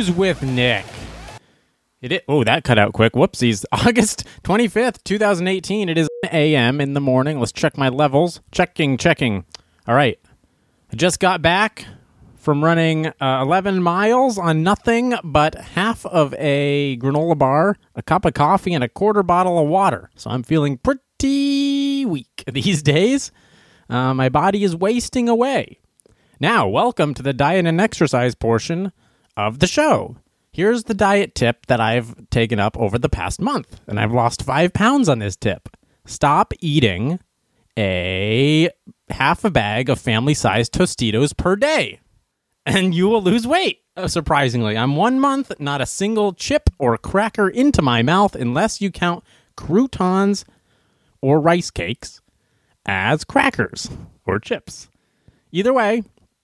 News with Nick. Oh, that cut out quick. Whoopsies. August 25th, 2018. It is a.m. in the morning. Let's check my levels. Checking. All right. I just got back from running 11 miles on nothing but half of a granola bar, a cup of coffee, and a quarter bottle of water. So I'm feeling pretty weak these days. My body is wasting away. Now, welcome to the diet and exercise portion of the show. Here's the diet tip that I've taken up over the past month, and I've lost 5 pounds on this tip. Stop eating a half a bag of family-sized Tostitos per day, and you will lose weight. Surprisingly, I'm 1 month, not a single chip or cracker into my mouth unless you count croutons or rice cakes as crackers or chips. Either way,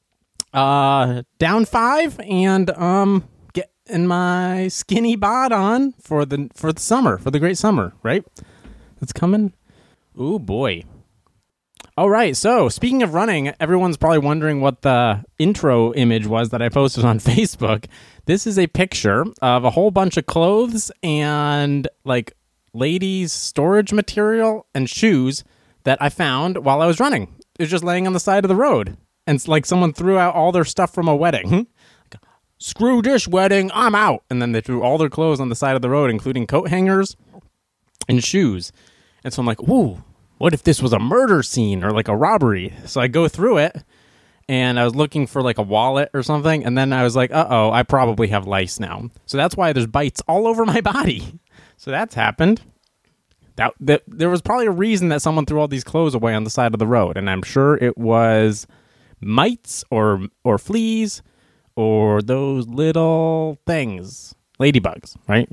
down 5 and getting my skinny bod on for the summer, for the great summer, right? It's coming. Ooh, boy. All right, so speaking of running, everyone's probably wondering what the intro image was that I posted on Facebook. This is a picture of a whole bunch of clothes and like ladies' storage material and shoes that I found while I was running. It was just laying on the side of the road. And it's like someone threw out all their stuff from a wedding. Screw this wedding, I'm out. And then they threw all their clothes on the side of the road, including coat hangers and shoes. And so I'm like, ooh, what if this was a murder scene or like a robbery? So I go through it, and I was looking for like a wallet or something. And then I was like, uh-oh, I probably have lice now. So that's why there's bites all over my body. So that's happened. There was probably a reason that someone threw all these clothes away on the side of the road. And I'm sure it was mites or fleas or those little things, ladybugs, right?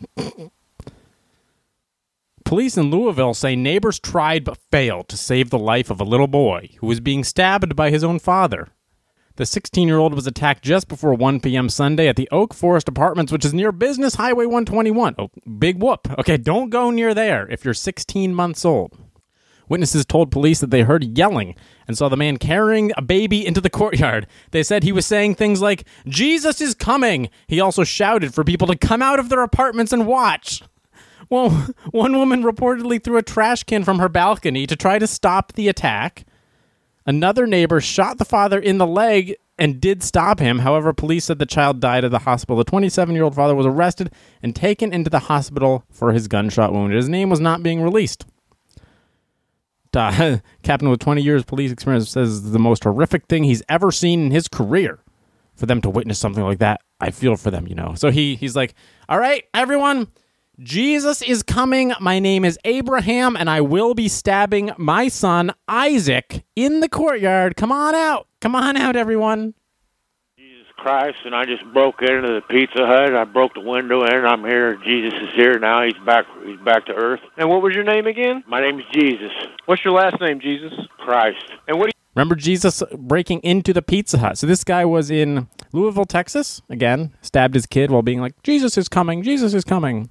Police in Louisville say neighbors tried but failed to save the life of a little boy who was being stabbed by his own father. The 16-year-old was attacked just before 1 p.m. Sunday at the Oak Forest Apartments, which is near Business Highway 121. Oh, big whoop. Okay, don't go near there if you're 16 months old. Witnesses told police that they heard yelling and saw the man carrying a baby into the courtyard. They said he was saying things like, "Jesus is coming." He also shouted for people to come out of their apartments and watch. Well, one woman reportedly threw a trash can from her balcony to try to stop the attack. Another neighbor shot the father in the leg and did stop him. However, police said the child died at the hospital. The 27-year-old father was arrested and taken into the hospital for his gunshot wound. His name was not being released. Captain with 20 years police experience says the most horrific thing he's ever seen in his career. For them to witness something like that, I feel for them, you know. So he's like, all right, everyone, Jesus is coming. My name is Abraham, and I will be stabbing my son, Isaac, in the courtyard. Come on out. Come on out, everyone. Christ, and I just broke into the Pizza Hut. I broke the window in. I'm here. Jesus is here now. He's back to earth. And what was your name again? My name is Jesus. What's your last name, Jesus? Christ. And what do you... Remember Jesus breaking into the Pizza Hut. So this guy was in Louisville, Texas. Again, stabbed his kid while being like, Jesus is coming. Jesus is coming.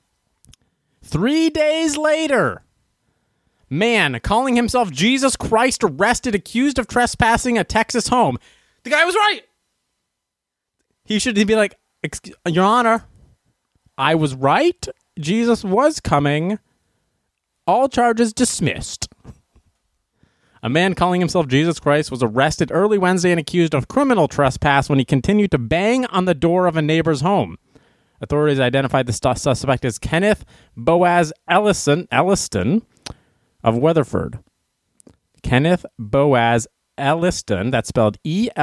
3 days later, man calling himself Jesus Christ arrested, accused of trespassing a Texas home. The guy was right. He should be like, Your Honor, I was right. Jesus was coming. All charges dismissed. A man calling himself Jesus Christ was arrested early Wednesday and accused of criminal trespass when he continued to bang on the door of a neighbor's home. Authorities identified the suspect as Kenneth Boaz Elliston of Weatherford. Kenneth Boaz Elliston, that's spelled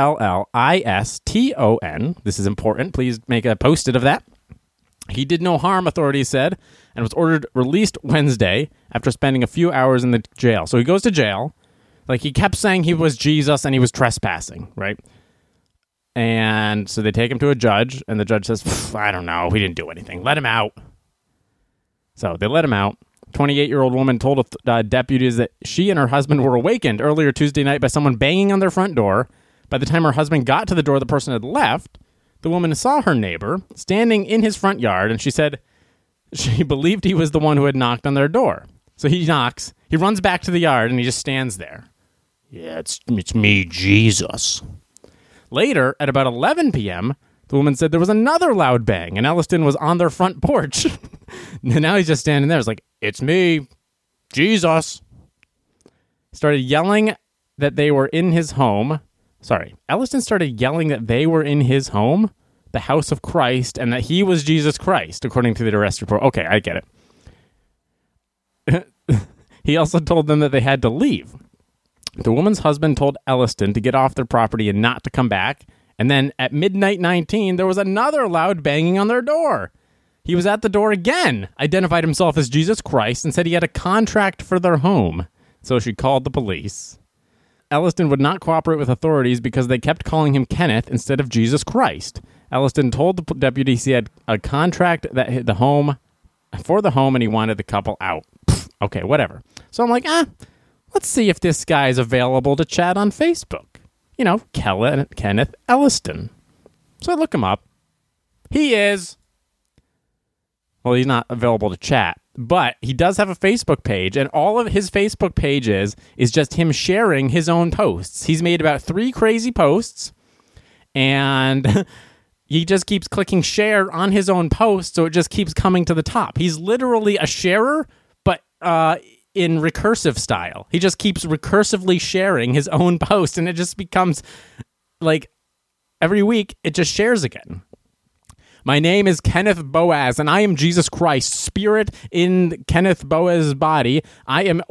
Elliston. This is important. Please make a post-it of that. He did no harm, authorities said, and was ordered released Wednesday after spending a few hours in the jail. So he goes to jail. Like, he kept saying he was Jesus and he was trespassing, right? And so they take him to a judge, and the judge says, I don't know, he didn't do anything. Let him out. So they let him out. 28-year-old woman told deputies that she and her husband were awakened earlier Tuesday night by someone banging on their front door. By the time her husband got to the door, the person had left. The woman saw her neighbor standing in his front yard, and she said she believed he was the one who had knocked on their door. So he knocks, he runs back to the yard, and he just stands there. Yeah, it's me, Jesus. Later, at about 11 p.m., The woman said there was another loud bang, and Elliston was on their front porch. And now he's just standing there. It's like, it's me, Jesus. Started yelling that they were in his home. Sorry, Elliston started yelling that they were in his home, the house of Christ, and that he was Jesus Christ, according to the arrest report. Okay, I get it. He also told them that they had to leave. The woman's husband told Elliston to get off their property and not to come back. And then at midnight 19, there was another loud banging on their door. He was at the door again, identified himself as Jesus Christ, and said he had a contract for their home. So she called the police. Elliston would not cooperate with authorities because they kept calling him Kenneth instead of Jesus Christ. Elliston told the deputies he had a contract that hit the home for the home and he wanted the couple out. Okay, whatever. So I'm like, let's see if this guy's available to chat on Facebook. You know, Kenneth Elliston. So I look him up. He is. Well, he's not available to chat, but he does have a Facebook page, and all of his Facebook pages is just him sharing his own posts. He's made about 3 crazy posts, and he just keeps clicking share on his own post, so it just keeps coming to the top. He's literally a sharer, but in recursive style. He just keeps recursively sharing his own post, and it just becomes like every week it just shares again. My name is Kenneth Boaz, and I am Jesus Christ, spirit in Kenneth Boaz's body. I am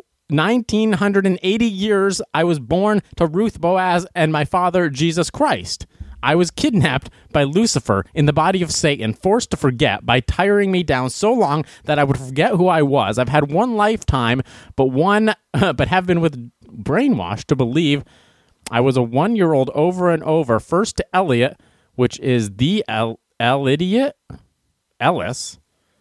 1980 years. I was born to Ruth Boaz and my father, Jesus Christ. I was kidnapped by Lucifer in the body of Satan, forced to forget by tiring me down so long that I would forget who I was. I've had one lifetime, but have been brainwashed to believe I was a 1-year-old over and over, first to Elliot, which is the Elliot Ellis,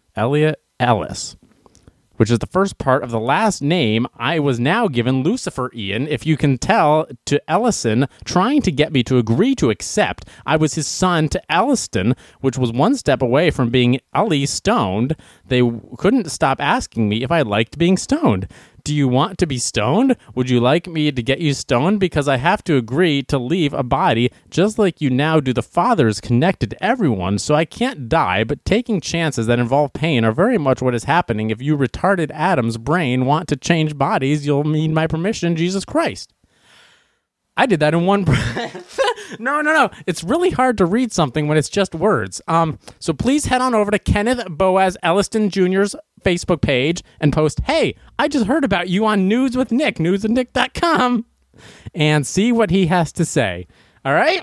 which is the first part of the last name. I was now given Lucifer Ian, if you can tell, to Ellison, trying to get me to agree to accept. I was his son to Elliston, which was one step away from being Ellie stoned. They couldn't stop asking me if I liked being stoned. Do you want to be stoned? Would you like me to get you stoned? Because I have to agree to leave a body just like you now do. The Father is connected to everyone, so I can't die, but taking chances that involve pain are very much what is happening. If you retarded Adam's brain want to change bodies, you'll need my permission, Jesus Christ. I did that in one breath. No. It's really hard to read something when it's just words. So please head on over to Kenneth Boaz Elliston Jr.'s Facebook page and post, hey, I just heard about you on News with Nick, newswithnick.com, and see what he has to say. All right?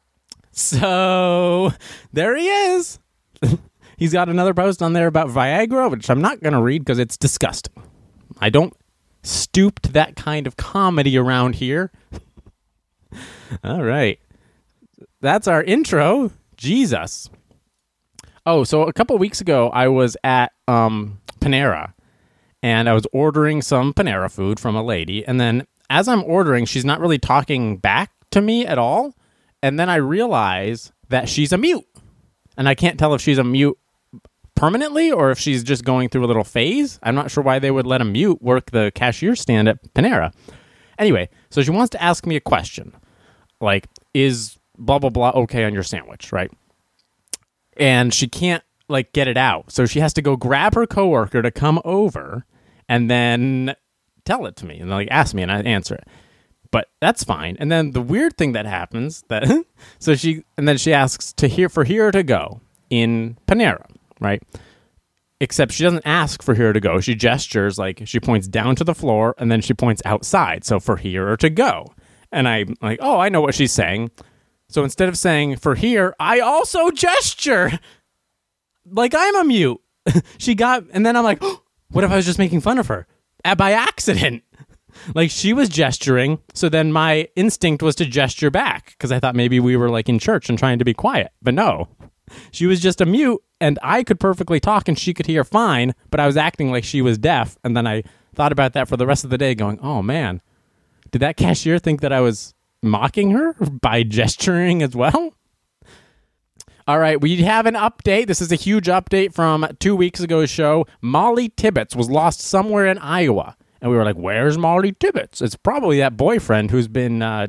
So there he is. He's got another post on there about Viagra, which I'm not going to read because it's disgusting. I don't stoop to that kind of comedy around here. All right. That's our intro. Jesus. Oh, so a couple weeks ago, I was at Panera, and I was ordering some Panera food from a lady, and then as I'm ordering, she's not really talking back to me at all, and then I realize that she's a mute, and I can't tell if she's a mute permanently or if she's just going through a little phase. I'm not sure why they would let a mute work the cashier stand at Panera. Anyway, so she wants to ask me a question, like, is blah, blah, blah okay on your sandwich, right? And she can't, like, get it out. So she has to go grab her coworker to come over and then tell it to me and, like, ask me and I answer it. But that's fine. And then the weird thing that happens, that then she asks for here to go in Panera, right? Except she doesn't ask for here to go. She gestures, like, she points down to the floor and then she points outside. So for here or to go. And I'm like, oh, I know what she's saying. So instead of saying for here, I also gesture like I'm a mute. And then I'm like, oh, what if I was just making fun of her by accident? Like, she was gesturing, so then my instinct was to gesture back because I thought maybe we were, like, in church and trying to be quiet. But no, she was just a mute, and I could perfectly talk and she could hear fine, but I was acting like she was deaf. And then I thought about that for the rest of the day going, oh, man, did that cashier think that I was mocking her by gesturing as well? All right, we have an update. This is a huge update from 2 weeks ago's show. Molly Tibbetts was lost somewhere in Iowa. And we were like, where's Molly Tibbetts? It's probably that boyfriend who's been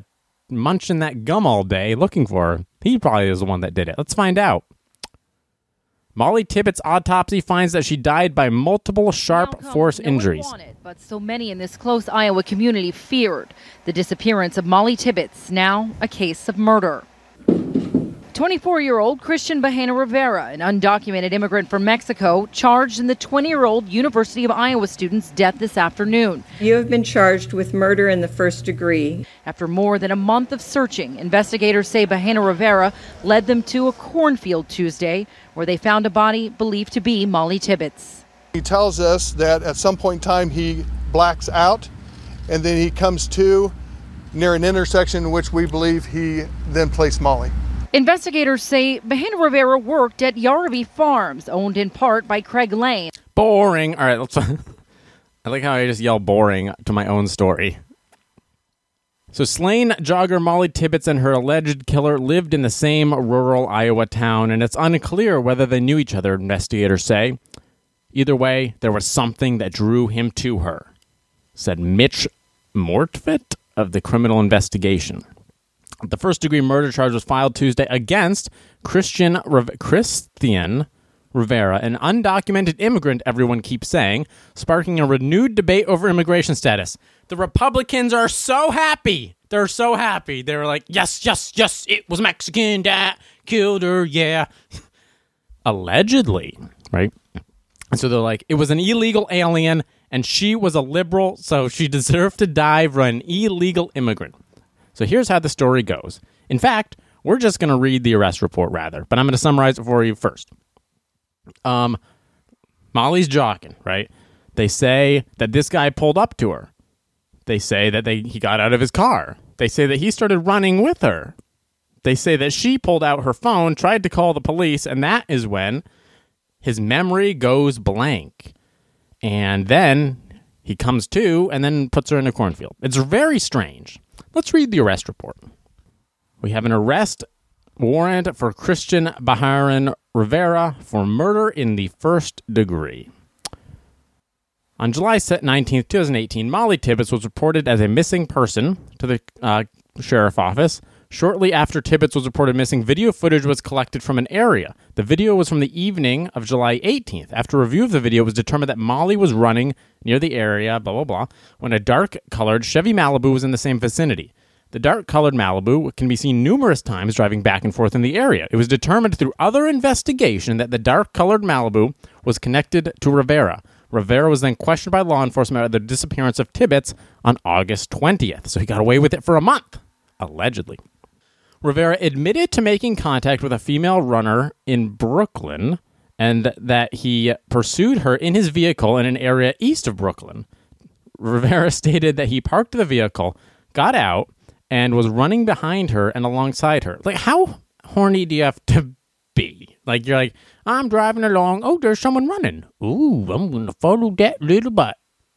munching that gum all day looking for her. He probably is the one that did it. Let's find out. Molly Tippett's autopsy finds that she died by multiple sharp force injuries. But so many in this close Iowa community feared the disappearance of Molly Tippett's now a case of murder. 24-year-old Christian Bahena Rivera, an undocumented immigrant from Mexico, charged in the 20-year-old University of Iowa student's death this afternoon. You have been charged with murder in the first degree. After more than a month of searching, investigators say Bahena Rivera led them to a cornfield Tuesday, where they found a body believed to be Molly Tippett's. He tells us that at some point in time he blacks out, and then he comes to near an intersection in which we believe he then placed Molly. Investigators say Bahena Rivera worked at Yarravie Farms, owned in part by Craig Lane. Boring. All right, let's. I like how I just yell boring to my own story. So slain jogger Molly Tibbetts and her alleged killer lived in the same rural Iowa town, and it's unclear whether they knew each other, investigators say. Either way, there was something that drew him to her, said Mitch Mortfit of the Criminal Investigation. The first-degree murder charge was filed Tuesday against Christian Rivera, an undocumented immigrant, everyone keeps saying, sparking a renewed debate over immigration status. The Republicans are so happy. They're so happy. They were like, yes, yes, yes, it was Mexican that killed her, yeah. Allegedly, right? And so they're like, it was an illegal alien, and she was a liberal, so she deserved to die for an illegal immigrant. So here's how the story goes. In fact, we're just going to read the arrest report, rather, but I'm going to summarize it for you first. Molly's jogging, right? They say that this guy pulled up to her. They say that he got out of his car. They say that he started running with her. They say that she pulled out her phone, tried to call the police, and that is when his memory goes blank. And then he comes to and then puts her in a cornfield. It's very strange. Let's read the arrest report. We have an arrest warrant for Christian Bahena Rivera for murder in the first degree. On July 19, 2018, Molly Tibbetts was reported as a missing person to the sheriff's office. Shortly after Tibbetts was reported missing, video footage was collected from an area. The video was from the evening of July 18th. After review of the video, it was determined that Molly was running near the area, blah, blah, blah, when a dark-colored Chevy Malibu was in the same vicinity. The dark-colored Malibu can be seen numerous times driving back and forth in the area. It was determined through other investigation that the dark-colored Malibu was connected to Rivera. Rivera was then questioned by law enforcement about the disappearance of Tibbetts on August 20th. So he got away with it for a month, allegedly. Rivera admitted to making contact with a female runner in Brooklyn and that he pursued her in his vehicle in an area east of Brooklyn. Rivera stated that he parked the vehicle, got out, and was running behind her and alongside her. Like, how horny do you have to be? Like, you're like, I'm driving along. Oh, there's someone running. Ooh, I'm going to follow that little butt.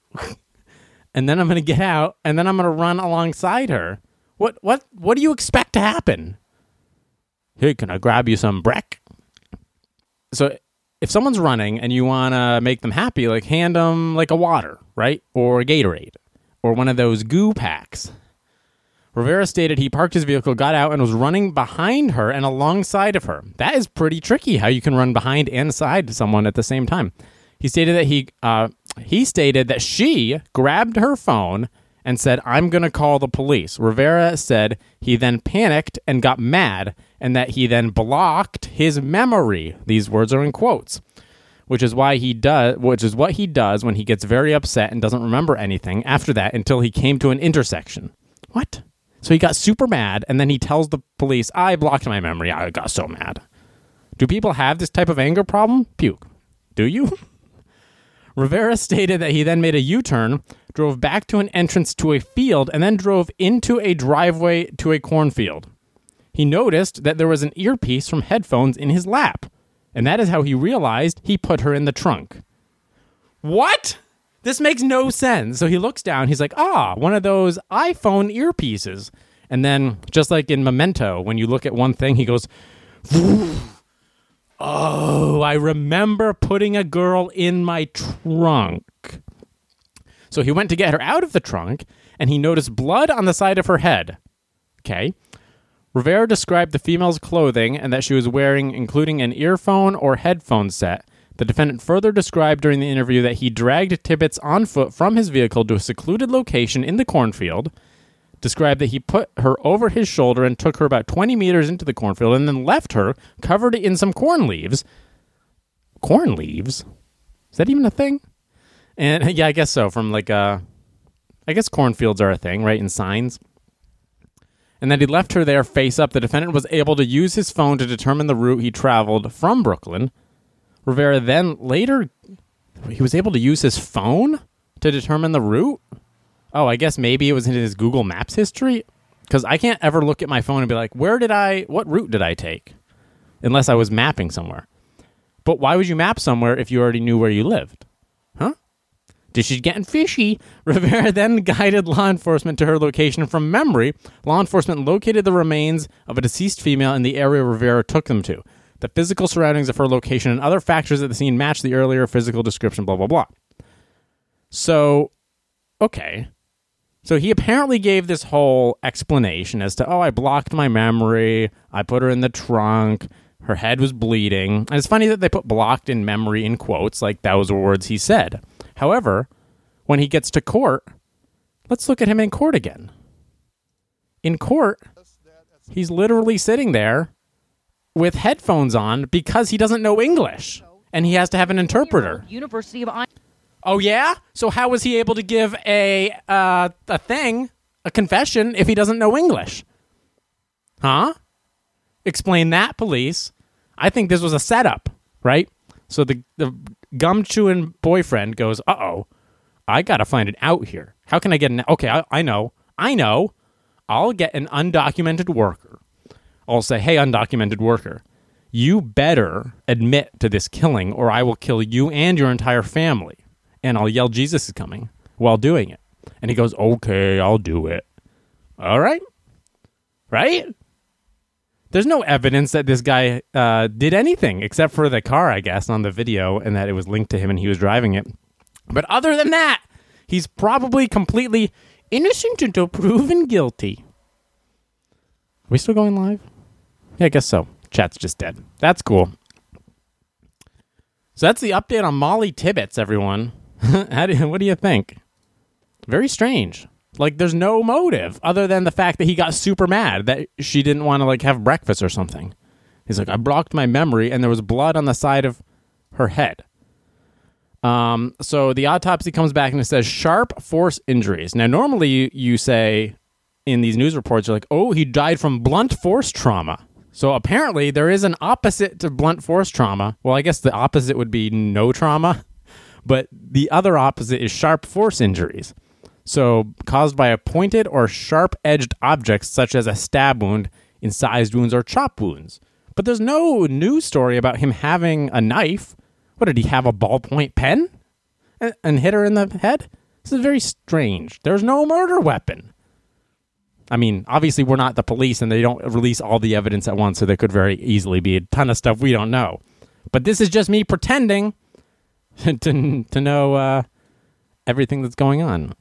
And then I'm going to get out, and then I'm going to run alongside her. What do you expect to happen? Hey, can I grab you some Breck? So if someone's running and you want to make them happy, like hand them like a water, right? Or a Gatorade or one of those goo packs. Rivera stated he parked his vehicle, got out, and was running behind her and alongside of her. That is pretty tricky, how you can run behind and side someone at the same time. He stated that she grabbed her phone and said, I'm going to call the police. Rivera said he then panicked and got mad and that he then blocked his memory. These words are in quotes, which is what he does when he gets very upset and doesn't remember anything after that until he came to an intersection. What? So he got super mad and then he tells the police, I blocked my memory. I got so mad. Do people have this type of anger problem? Puke. Do you? Rivera stated that he then made a U-turn, drove back to an entrance to a field, and then drove into a driveway to a cornfield. He noticed that there was an earpiece from headphones in his lap, and that is how he realized he put her in the trunk. What? This makes no sense. So he looks down, he's like, one of those iPhone earpieces. And then, just like in Memento, when you look at one thing, he goes, oh, I remember putting a girl in my trunk. So he went to get her out of the trunk, and he noticed blood on the side of her head. Okay. Rivera described the female's clothing and that she was wearing, including an earphone or headphone set. The defendant further described during the interview that he dragged Tibbetts on foot from his vehicle to a secluded location in the cornfield, described that he put her over his shoulder and took her about 20 meters into the cornfield and then left her covered in some corn leaves. Corn leaves? Is that even a thing? And yeah, I guess so. From like I guess cornfields are a thing, right? In signs. And then he left her there face up. The defendant was able to use his phone to determine the route he traveled from Brooklyn. Rivera then later, he was able to use his phone to determine the route? Oh, I guess maybe it was in his Google Maps history? Because I can't ever look at my phone and be like, what route did I take? Unless I was mapping somewhere. But why would you map somewhere if you already knew where you lived? Huh? This is getting fishy. Rivera then guided law enforcement to her location from memory. Law enforcement located the remains of a deceased female in the area Rivera took them to. The physical surroundings of her location and other factors at the scene matched the earlier physical description, blah, blah, blah. So, okay. So he apparently gave this whole explanation as to, I blocked my memory, I put her in the trunk, her head was bleeding. And it's funny that they put blocked in memory in quotes, like those were words he said. However, when he gets to court, let's look at him in court again. In court, he's literally sitting there with headphones on because he doesn't know English, and he has to have an interpreter. University of Iowa. Oh, yeah? So how was he able to give a confession, if he doesn't know English? Huh? Explain that, police. I think this was a setup, right? So the gum-chewing boyfriend goes, I got to find an out here. How can I get an out? Okay, I know. I'll get an undocumented worker. I'll say, hey, undocumented worker, you better admit to this killing or I will kill you and your entire family. And I'll yell, Jesus is coming, while doing it. And he goes, okay, I'll do it. All right. Right? There's no evidence that this guy did anything except for the car, I guess, on the video and that it was linked to him and he was driving it. But other than that, he's probably completely innocent until proven guilty. Are we still going live? Yeah, I guess so. Chat's just dead. That's cool. So that's the update on Molly Tibbetts, everyone. What do you think? Very strange. Like, there's no motive other than the fact that he got super mad that she didn't want to, have breakfast or something. He's like, I blocked my memory, and there was blood on the side of her head. So the autopsy comes back, and it says sharp force injuries. Now, normally you say in these news reports, you're like, he died from blunt force trauma. So apparently there is an opposite to blunt force trauma. Well, I guess the opposite would be no trauma, but the other opposite is sharp force injuries. So caused by a pointed or sharp-edged object such as a stab wound, incised wounds, or chop wounds. But there's no news story about him having a knife. What, did he have a ballpoint pen and hit her in the head? This is very strange. There's no murder weapon. I mean, obviously we're not the police and they don't release all the evidence at once, so there could very easily be a ton of stuff we don't know. But this is just me pretending to know everything that's going on.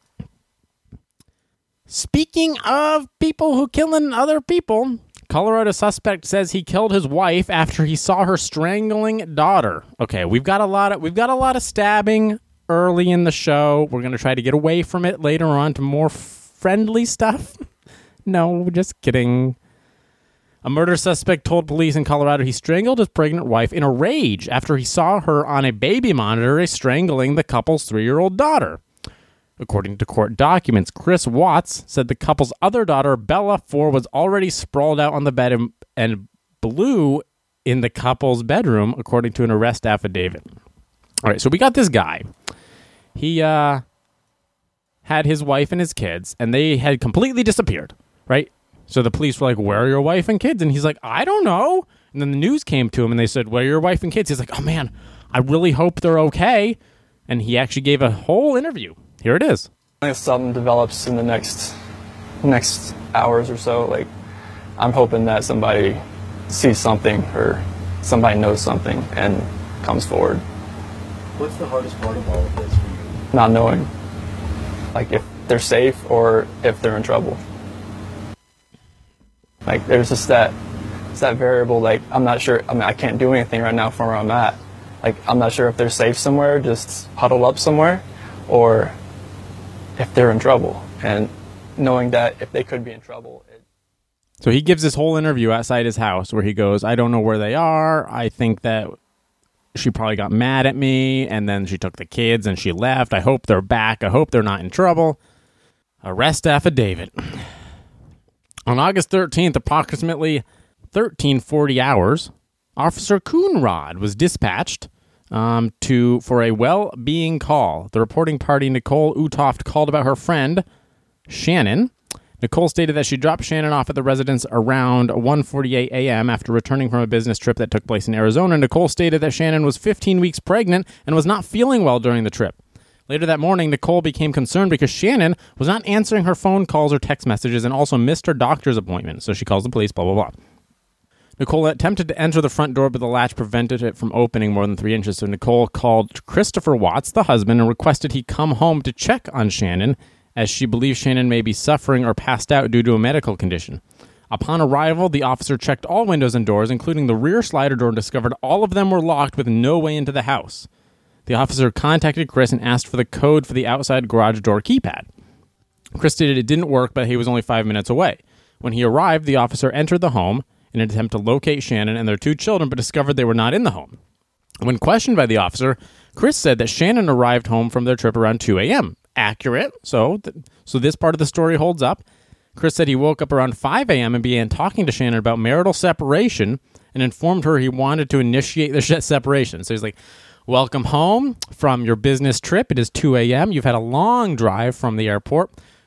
Speaking of people who killing other people, Colorado suspect says he killed his wife after he saw her strangling daughter. Okay, we've got a lot of stabbing early in the show. We're going to try to get away from it later on to more friendly stuff. No, just kidding. A murder suspect told police in Colorado he strangled his pregnant wife in a rage after he saw her on a baby monitor strangling the couple's 3-year-old daughter. According to court documents, Chris Watts said the couple's other daughter, Bella, 4, was already sprawled out on the bed and blew in the couple's bedroom, according to an arrest affidavit. All right, so we got this guy. He had his wife and his kids, and they had completely disappeared, right? So the police were like, where are your wife and kids? And he's like, I don't know. And then the news came to him, and they said, where are your wife and kids? He's like, oh, man, I really hope they're okay. And he actually gave a whole interview. Here it is. If something develops in the next hours or so, I'm hoping that somebody sees something or somebody knows something and comes forward. What's the hardest part of all of this for you? Not knowing, if they're safe or if they're in trouble. Like, there's just that variable, like, I'm not sure, I mean, I can't do anything right now from where I'm at. Like, I'm not sure if they're safe somewhere, just huddled up somewhere, or if they're in trouble. And knowing that if they could be in trouble. So he gives this whole interview outside his house where he goes, I don't know where they are. I think that she probably got mad at me, and then she took the kids and she left. I hope they're back. I hope they're not in trouble. Arrest affidavit. On August 13th, approximately 1340 hours, Officer Coonrod was dispatched for a well-being call. The reporting party, Nicole Utoft, called about her friend, Shannon. Nicole stated that she dropped Shannon off at the residence around 1:48 a.m. after returning from a business trip that took place in Arizona. Nicole stated that Shannon was 15 weeks pregnant and was not feeling well during the trip. Later that morning, Nicole became concerned because Shannon was not answering her phone calls or text messages and also missed her doctor's appointment. So she calls the police, blah, blah, blah. Nicole attempted to enter the front door, but the latch prevented it from opening more than 3 inches. So Nicole called Christopher Watts, the husband, and requested he come home to check on Shannon, as she believes Shannon may be suffering or passed out due to a medical condition. Upon arrival, the officer checked all windows and doors, including the rear slider door, and discovered all of them were locked with no way into the house. The officer contacted Chris and asked for the code for the outside garage door keypad. Chris stated it didn't work, but he was only 5 minutes away. When he arrived, the officer entered the home in an attempt to locate Shannon and their 2 children, but discovered they were not in the home. When questioned by the officer, Chris said that Shannon arrived home from their trip around 2 a.m. Accurate. So this part of the story holds up. Chris said he woke up around 5 a.m. and began talking to Shannon about marital separation and informed her he wanted to initiate the separation. So he's like, welcome home from your business trip. It is 2 a.m. You've had a long drive from the airport.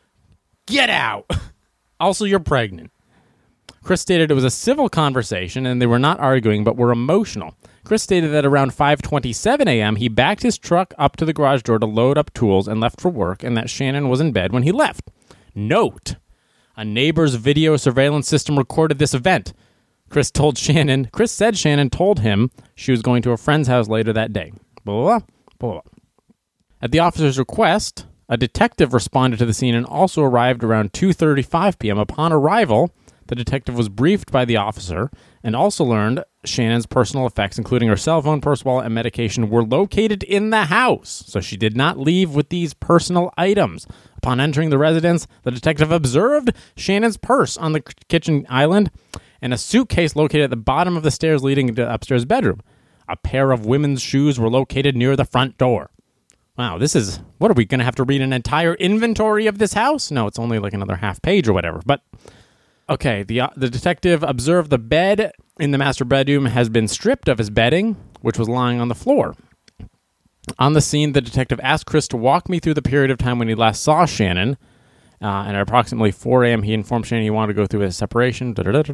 Get out. Also, you're pregnant. Chris stated it was a civil conversation and they were not arguing but were emotional. Chris stated that around 5:27 a.m. he backed his truck up to the garage door to load up tools and left for work, and that Shannon was in bed when he left. Note: a neighbor's video surveillance system recorded this event. Chris said Shannon told him she was going to a friend's house later that day. Blah, blah, blah. At the officer's request, a detective responded to the scene and also arrived around 2:35 p.m. Upon arrival, the detective was briefed by the officer and also learned Shannon's personal effects, including her cell phone, purse, wallet, and medication, were located in the house. So she did not leave with these personal items. Upon entering the residence, the detective observed Shannon's purse on the kitchen island and a suitcase located at the bottom of the stairs leading to the upstairs bedroom. A pair of women's shoes were located near the front door. Wow, what are we going to have to read an entire inventory of this house? No, it's only like another half page or whatever, but... Okay, the detective observed the bed in the master bedroom has been stripped of his bedding, which was lying on the floor. On the scene, the detective asked Chris to walk me through the period of time when he last saw Shannon, and at approximately 4 a.m., he informed Shannon he wanted to go through his separation.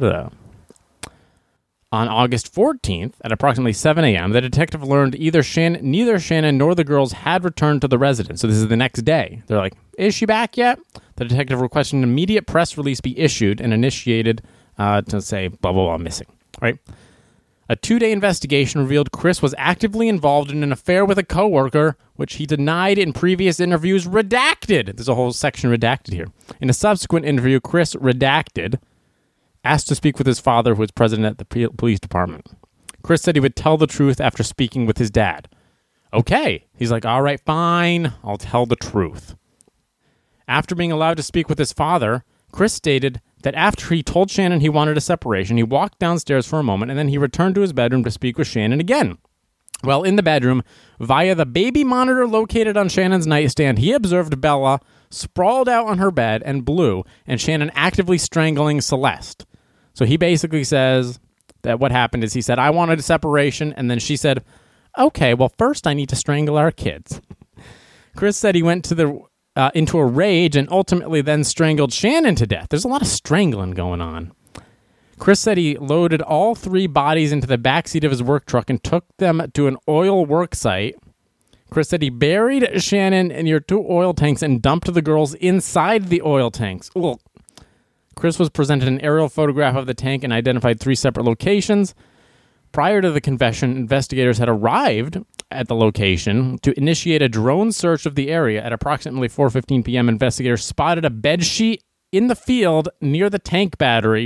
On August 14th, at approximately 7 a.m., the detective learned neither Shannon nor the girls had returned to the residence. So this is the next day. They're like, is she back yet? The detective requested an immediate press release be issued and initiated to say, blah, blah, blah, missing. Right? A 2-day investigation revealed Chris was actively involved in an affair with a coworker, which he denied in previous interviews. Redacted. There's a whole section redacted here. In a subsequent interview, Chris redacted, asked to speak with his father, who was president at the police department. Chris said he would tell the truth after speaking with his dad. Okay. He's like, all right, fine. I'll tell the truth. After being allowed to speak with his father, Chris stated that after he told Shannon he wanted a separation, he walked downstairs for a moment and then he returned to his bedroom to speak with Shannon again. Well, in the bedroom, via the baby monitor located on Shannon's nightstand, he observed Bella sprawled out on her bed and blue, and Shannon actively strangling Celeste. So he basically says that what happened is he said, I wanted a separation, and then she said, okay, well, first I need to strangle our kids. Chris said he went into a rage and ultimately then strangled Shannon to death. There's a lot of strangling going on. Chris said he loaded all 3 bodies into the backseat of his work truck and took them to an oil work site. Chris said he buried Shannon near 2 oil tanks and dumped the girls inside the oil tanks. Ugh. Chris was presented an aerial photograph of the tank and identified 3 separate locations. Prior to the confession, investigators had arrived at the location to initiate a drone search of the area. At approximately 4:15 p.m., investigators spotted a bed sheet in the field near the tank battery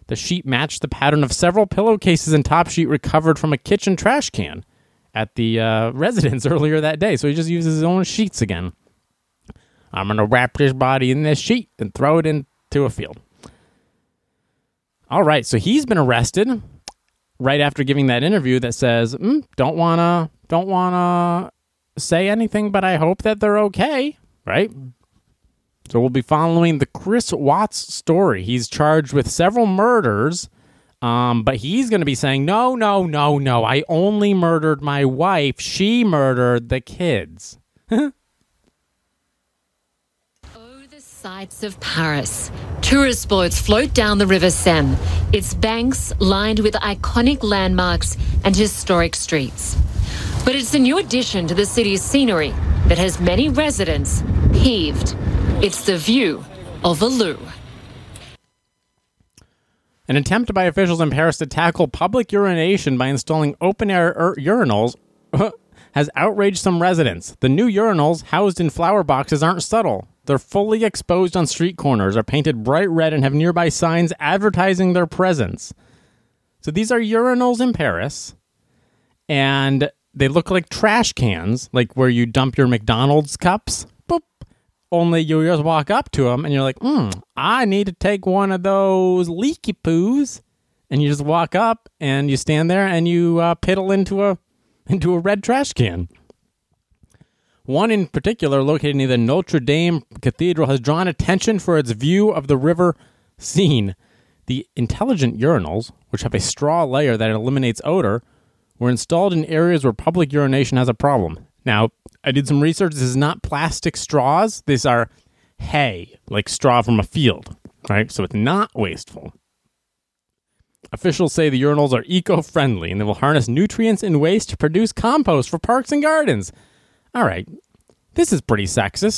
The sheet matched the pattern of several pillowcases and top sheet recovered from a kitchen trash can at the residence earlier that day. So he just uses his own sheets again. I'm going to wrap this body in this sheet and throw it into a field. All right, so he's been arrested right after giving that interview that says, don't wanna say anything, but I hope that they're okay, right? So we'll be following the Chris Watts story. He's charged with several murders, but he's going to be saying, no, I only murdered my wife. She murdered the kids. Sights of Paris. Tourist boats float down the River Seine, its banks lined with iconic landmarks and historic streets. But it's a new addition to the city's scenery that has many residents peeved. It's the view of a loo. An attempt by officials in Paris to tackle public urination by installing open-air urinals has outraged some residents. The new urinals, housed in flower boxes, aren't subtle. They're fully exposed on street corners, are painted bright red, and have nearby signs advertising their presence. So these are urinals in Paris, and they look like trash cans, like where you dump your McDonald's cups. Boop. Only you just walk up to them, and you're like, I need to take one of those leaky poos. And you just walk up, and you stand there, and you piddle into a red trash can. One in particular, located near the Notre Dame Cathedral, has drawn attention for its view of the river Seine. The intelligent urinals, which have a straw layer that eliminates odor, were installed in areas where public urination has a problem. Now, I did some research. This is not plastic straws. These are hay, like straw from a field, right? So it's not wasteful. Officials say the urinals are eco-friendly and they will harness nutrients and waste to produce compost for parks and gardens. All right, this is pretty sexist.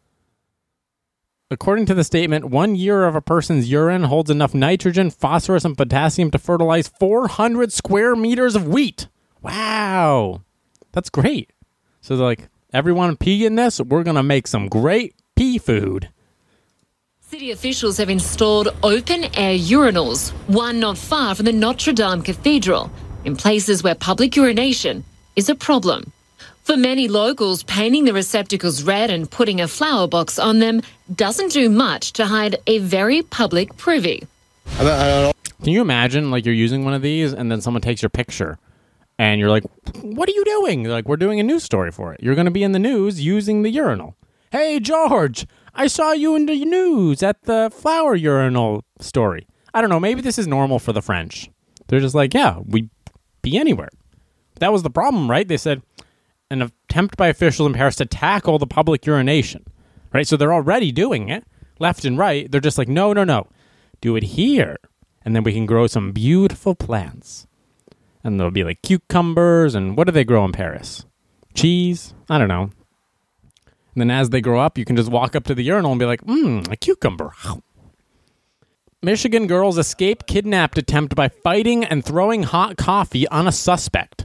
According to the statement, 1 year of a person's urine holds enough nitrogen, phosphorus, and potassium to fertilize 400 square meters of wheat. Wow, that's great. So they're like, everyone pee in this? We're going to make some great pea food. City officials have installed open-air urinals, one not far from the Notre Dame Cathedral, in places where public urination is a problem. For many locals, painting the receptacles red and putting a flower box on them doesn't do much to hide a very public privy. Can you imagine, like, you're using one of these and then someone takes your picture and you're like, what are you doing? They're like, we're doing a news story for it. You're going to be in the news using the urinal. Hey, George, I saw you in the news at the flower urinal story. I don't know. Maybe this is normal for the French. They're just like, yeah, we pee anywhere. That was the problem, right? They said, an attempt by officials in Paris to tackle the public urination, right? So they're already doing it left and right. They're just like, no. Do it here. And then we can grow some beautiful plants. And there'll be like cucumbers. And what do they grow in Paris? Cheese? I don't know. And then as they grow up, you can just walk up to the urinal and be like, a cucumber. Michigan girls escape kidnapped attempt by fighting and throwing hot coffee on a suspect.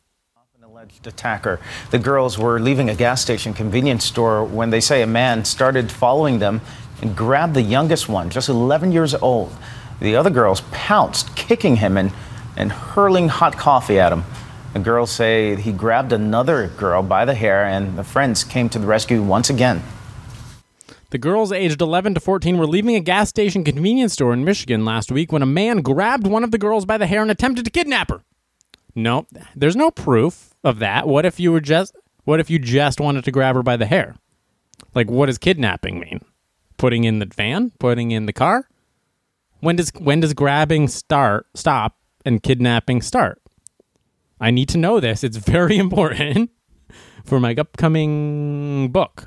Attacker. The girls were leaving a gas station convenience store when they say a man started following them and grabbed the youngest one, just 11 years old. The other girls pounced, kicking him and hurling hot coffee at him. The girls say he grabbed another girl by the hair and the friends came to the rescue once again. The girls aged 11 to 14 were leaving a gas station convenience store in Michigan last week when a man grabbed one of the girls by the hair and attempted to kidnap her. No, there's no proof of that. What if you just wanted to grab her by the hair? Like, what does kidnapping mean? Putting in the van? Putting in the car? When does grabbing stop and kidnapping start? I need to know this. It's very important for my upcoming book.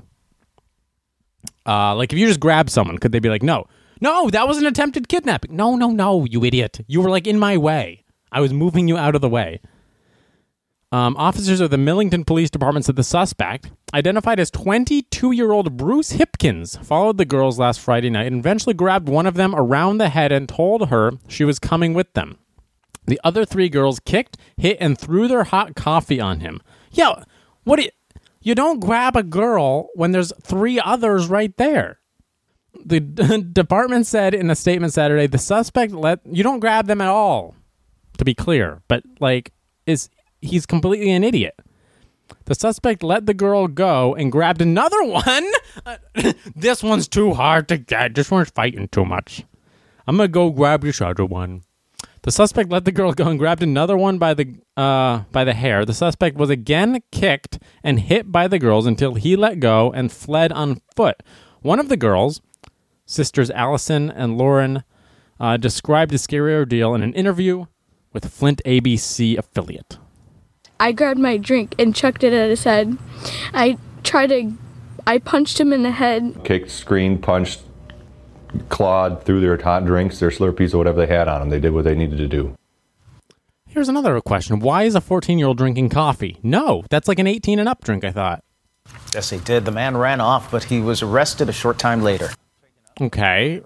Like, if you just grab someone, could they be like, no, that was an attempted kidnapping. No, you idiot. You were like in my way. I was moving you out of the way. Officers of the Millington Police Department said the suspect, identified as 22-year-old Bruce Hipkins, followed the girls last Friday night and eventually grabbed one of them around the head and told her she was coming with them. The other three girls kicked, hit, and threw their hot coffee on him. Yeah, you don't grab a girl when there's three others right there. The department said in a statement Saturday, the suspect you don't grab them at all, to be clear, but he's completely an idiot. The suspect let the girl go and grabbed another one. This one's too hard to get. This one's fighting too much. I'm going to go grab this other one. The suspect let the girl go and grabbed another one by the hair. The suspect was again kicked and hit by the girls until he let go and fled on foot. One of the girls, sisters Allison and Lauren, described the scary ordeal in an interview with Flint ABC affiliate. I grabbed my drink and chucked it at his head. I punched him in the head. Kicked, screamed, punched, clawed through their hot drinks, their Slurpees, or whatever they had on them. They did what they needed to do. Here's another question. Why is a 14-year-old drinking coffee? No, that's like an 18 and up drink, I thought. Yes, he did. The man ran off, but he was arrested a short time later. Okay.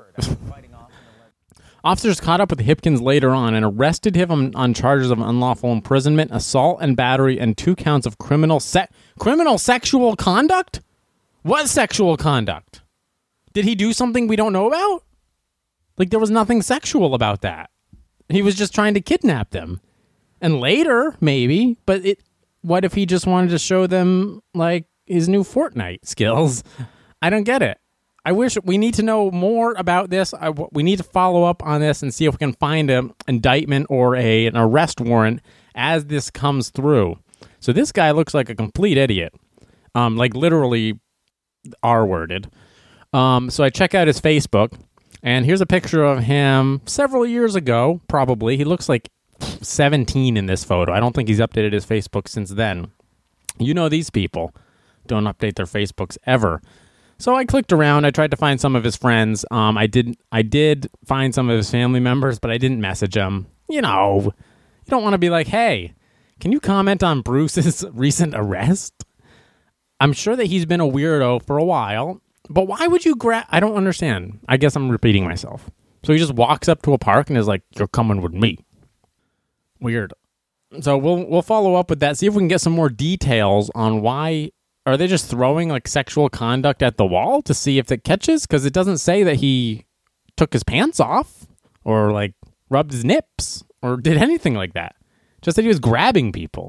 Officers caught up with Hipkins later on and arrested him on charges of unlawful imprisonment, assault and battery, and 2 counts of criminal sexual conduct? What sexual conduct? Did he do something we don't know about? Like, there was nothing sexual about that. He was just trying to kidnap them. And later, maybe, but what if he just wanted to show them, like, his new Fortnite skills? I don't get it. I wish we need to know more about this. We need to follow up on this and see if we can find an indictment or an arrest warrant as this comes through. So this guy looks like a complete idiot, like literally R-worded. So I check out his Facebook, and here's a picture of him several years ago, probably. He looks like 17 in this photo. I don't think he's updated his Facebook since then. You know, these people don't update their Facebooks ever. So I clicked around. I tried to find some of his friends. I did find some of his family members, but I didn't message them. You know, you don't want to be like, hey, can you comment on Bruce's recent arrest? I'm sure that he's been a weirdo for a while, but why would you I don't understand. I guess I'm repeating myself. So he just walks up to a park and is like, you're coming with me. Weird. So we'll follow up with that, see if we can get some more details on why. Are they just throwing like sexual conduct at the wall to see if it catches? Because it doesn't say that he took his pants off or like rubbed his nips or did anything like that. Just that he was grabbing people.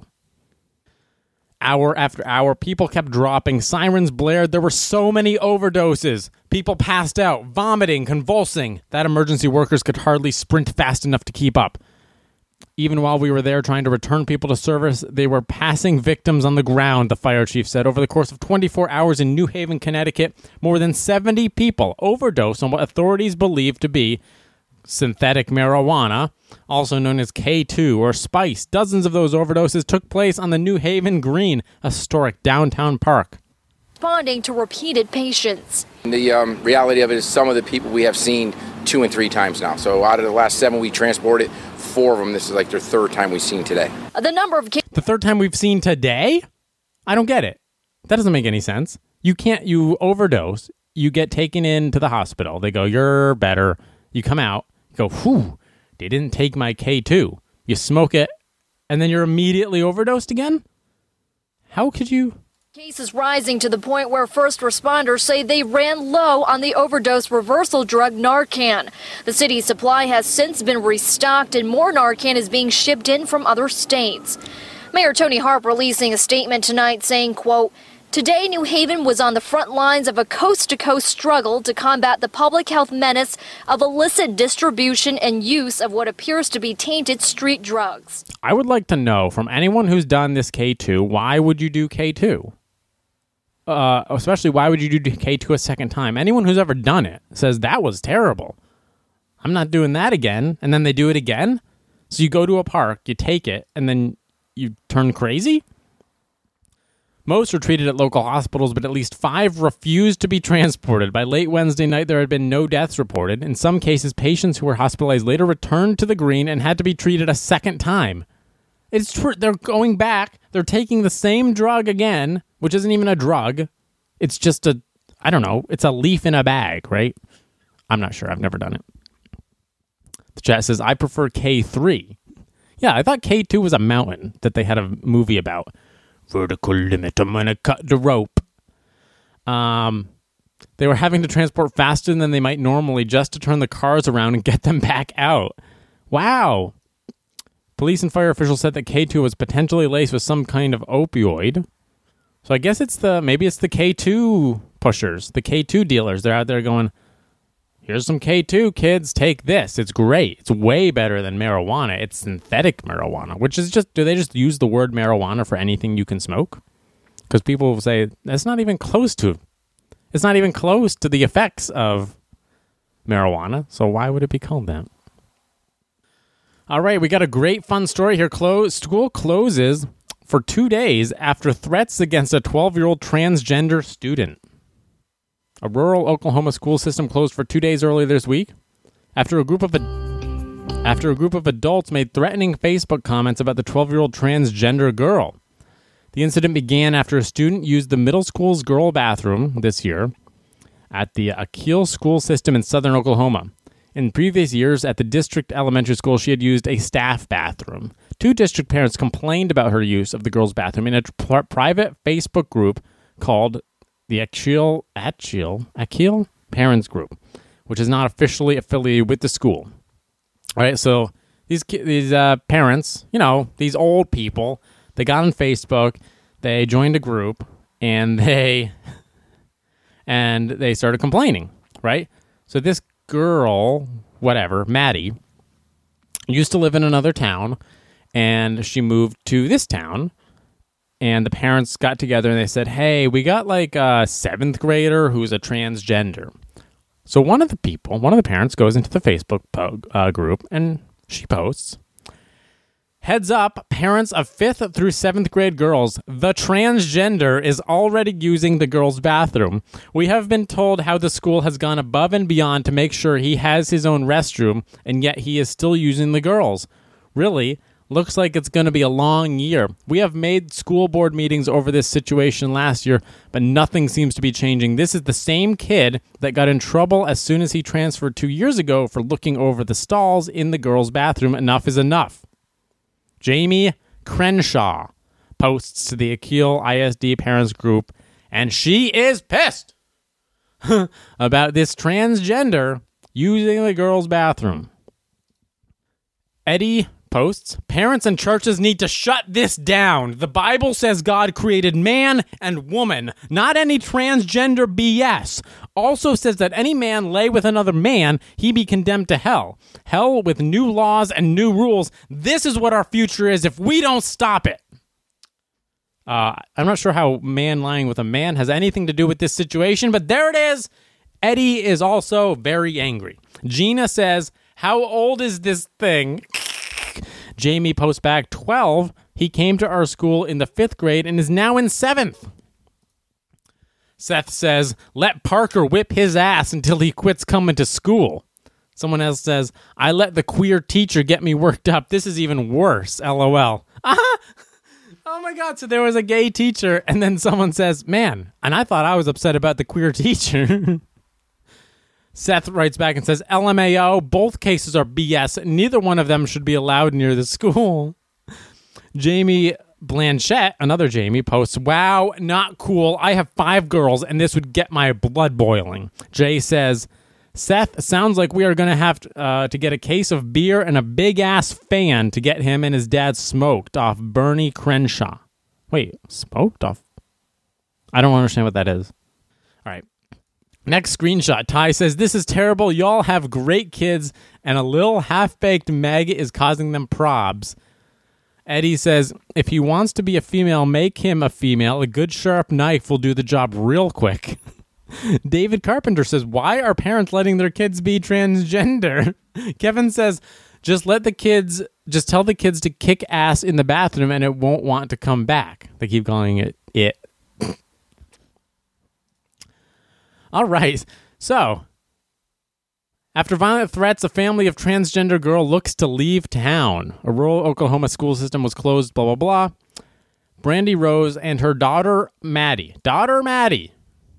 Hour after hour, people kept dropping. Sirens blared. There were so many overdoses. People passed out, vomiting, convulsing. That emergency workers could hardly sprint fast enough to keep up. Even while we were there trying to return people to service, they were passing victims on the ground, the fire chief said. Over the course of 24 hours in New Haven, Connecticut, more than 70 people overdosed on what authorities believe to be synthetic marijuana, also known as K2 or spice. Dozens of those overdoses took place on the New Haven Green, a historic downtown park. Responding to repeated patients. The reality of it is some of the people we have seen 2 and 3 times now. So out of the last 7 we transported, 4 of them, this is like their 3rd time we've seen today. The number of The 3rd time we've seen today? I don't get it. That doesn't make any sense. You overdose, you get taken into the hospital. They go, you're better. You come out, you go, whew, they didn't take my K2. You smoke it, and then you're immediately overdosed again? How could you? Cases rising to the point where first responders say they ran low on the overdose reversal drug Narcan. The city's supply has since been restocked and more Narcan is being shipped in from other states. Mayor Tony Harp releasing a statement tonight saying, quote, "Today, New Haven was on the front lines of a coast-to-coast struggle to combat the public health menace of illicit distribution and use of what appears to be tainted street drugs." I would like to know from anyone who's done this K2, why would you do K2? Especially, why would you do K2 a second time? Anyone who's ever done it says that was terrible. I'm not doing that again. And then they do it again. So you go to a park, you take it, and then you turn crazy? Most were treated at local hospitals, but at least 5 refused to be transported. By late Wednesday night, there had been no deaths reported. In some cases, patients who were hospitalized later returned to the Green and had to be treated a second time. It's true. They're going back. They're taking the same drug again, which isn't even a drug. It's just I don't know. It's a leaf in a bag, right? I'm not sure. I've never done it. The chat says, I prefer K3. Yeah, I thought K2 was a mountain that they had a movie about. Vertical limit. I'm going to cut the rope. They were having to transport faster than they might normally just to turn the cars around and get them back out. Wow. Police and fire officials said that K2 was potentially laced with some kind of opioid. So I guess maybe it's the K2 pushers, the K2 dealers. They're out there going, here's some K2, kids, take this. It's great. It's way better than marijuana. It's synthetic marijuana, which is do they just use the word marijuana for anything you can smoke? Because people will say, it's not even close to the effects of marijuana. So why would it be called that? All right, we got a great fun story here. School closes for 2 days after threats against a 12-year-old transgender student. A rural Oklahoma school system closed for 2 days earlier this week after a group of adults made threatening Facebook comments about the 12-year-old transgender girl. The incident began after a student used the middle school's girl bathroom this year at the Akil school system in southern Oklahoma. In previous years, at the district elementary school, she had used a staff bathroom. 2 district parents complained about her use of the girls' bathroom in a private Facebook group called the Akil Parents Group, which is not officially affiliated with the school. All right, so these parents, these old people, they got on Facebook, they joined a group, and they started complaining, right? So this girl, Maddie, used to live in another town, and she moved to this town, and the parents got together and they said, hey, we got like a 7th grader who's a transgender. So one of the parents goes into the Facebook group and she posts, heads up, parents of 5th through 7th grade girls, the transgender is already using the girls' bathroom. We have been told how the school has gone above and beyond to make sure he has his own restroom, and yet he is still using the girls. Really? Looks like it's going to be a long year. We have made school board meetings over this situation last year, but nothing seems to be changing. This is the same kid that got in trouble as soon as he transferred 2 years ago for looking over the stalls in the girls' bathroom. Enough is enough. Jamie Crenshaw posts to the Akil ISD Parents Group, and she is pissed about this transgender using the girls' bathroom. Eddie posts, parents and churches need to shut this down. The Bible says God created man and woman, not any transgender BS. Also says that any man lay with another man, he be condemned to hell. Hell with new laws and new rules. This is what our future is if we don't stop it. I'm not sure how man lying with a man has anything to do with this situation, but there it is. Eddie is also very angry. Gina says, how old is this thing? Jamie posts back, 12. He came to our school in the 5th grade and is now in 7th. Seth says, let Parker whip his ass until he quits coming to school. Someone else says, I let the queer teacher get me worked up. This is even worse, LOL. Oh my God, so there was a gay teacher, and then someone says, man, and I thought I was upset about the queer teacher. Seth writes back and says, LMAO, both cases are BS. Neither one of them should be allowed near the school. Jamie Blanchette, another Jamie, posts, wow, not cool. I have 5 girls, and this would get my blood boiling. Jay says, Seth, sounds like we are going to have to get a case of beer and a big-ass fan to get him and his dad smoked off Bernie Crenshaw. Wait, smoked off? I don't understand what that is. All right. Next screenshot. Ty says, this is terrible. Y'all have great kids, and a little half-baked Meg is causing them probs. Eddie says, if he wants to be a female, make him a female. A good sharp knife will do the job real quick. David Carpenter says, why are parents letting their kids be transgender? Kevin says, just tell the kids to kick ass in the bathroom and it won't want to come back. They keep calling it. All right. So, after violent threats, a family of transgender girl looks to leave town. A rural Oklahoma school system was closed, blah, blah, blah. Brandy Rose and her daughter, Maddie. Daughter Maddie